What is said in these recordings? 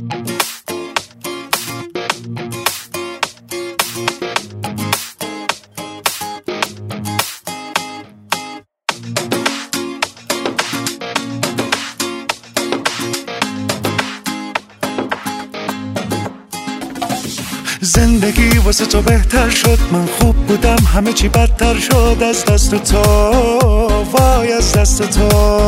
زندگی واسه تو بهتر شد، من خوب بودم همه چی بدتر شد. از دست تو وای، از دست تو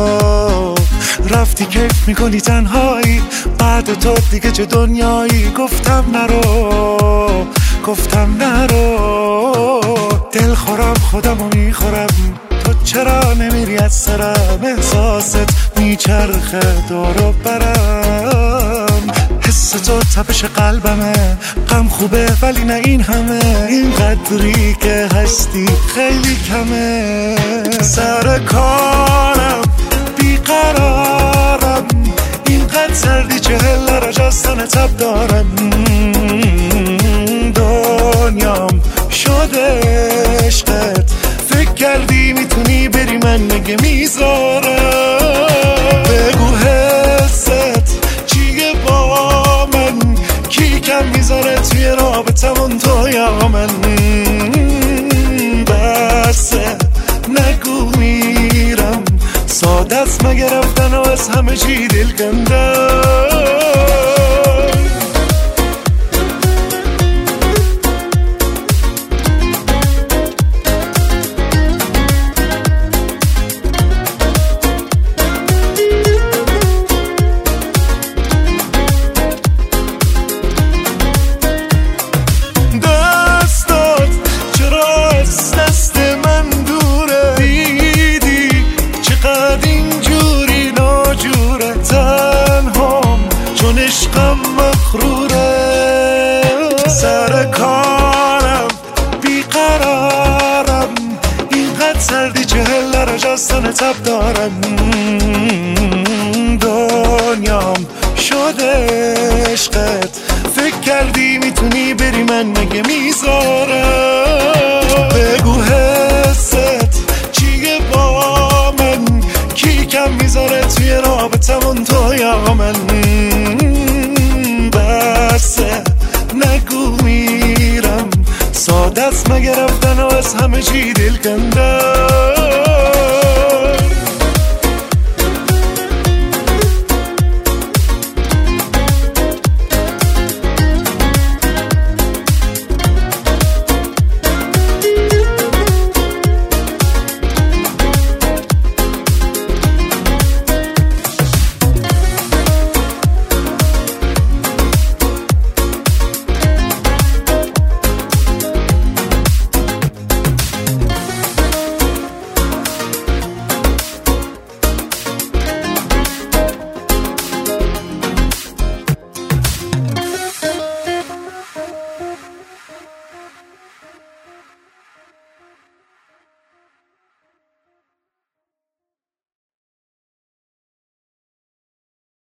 رفتی کیف میکنی تنهایی، بعد تو دیگه چه دنیایی. گفتم نرو، گفتم نرو، دل خورم خودمو میخورم، تو چرا نمیری از سرم؟ احساست میچرخه دورو برم، حس تو تپش قلبمه، غم خوبه ولی نه این همه، این قدری که هستی خیلی کمه. سر کارم بیقرارم، اینقدر سردی 40 درجه از تن تب دارم، دنیام شده عشقت، فکر کردی میتونی بری من نگه میذارم. بگو حست چیه با من، کی کم میذاره توی رابطمون تو یا من؟ بسه نگو میرم، ساده است مگه رفتن و از همه چی دل کندم. عشقم مغروره، سر کارم بیقرارم، اینقدر سردی 40 درجه از تن تب دارم، دنیام شده عشقت، فکر کردی میتونی بری من مگه میذارم. بگو حست چیه با من، کی کم میذاره توی رابطمون تو یا من؟ بسه نگو میرم، ساده است مگه رفتن و از همه چی دل کندم.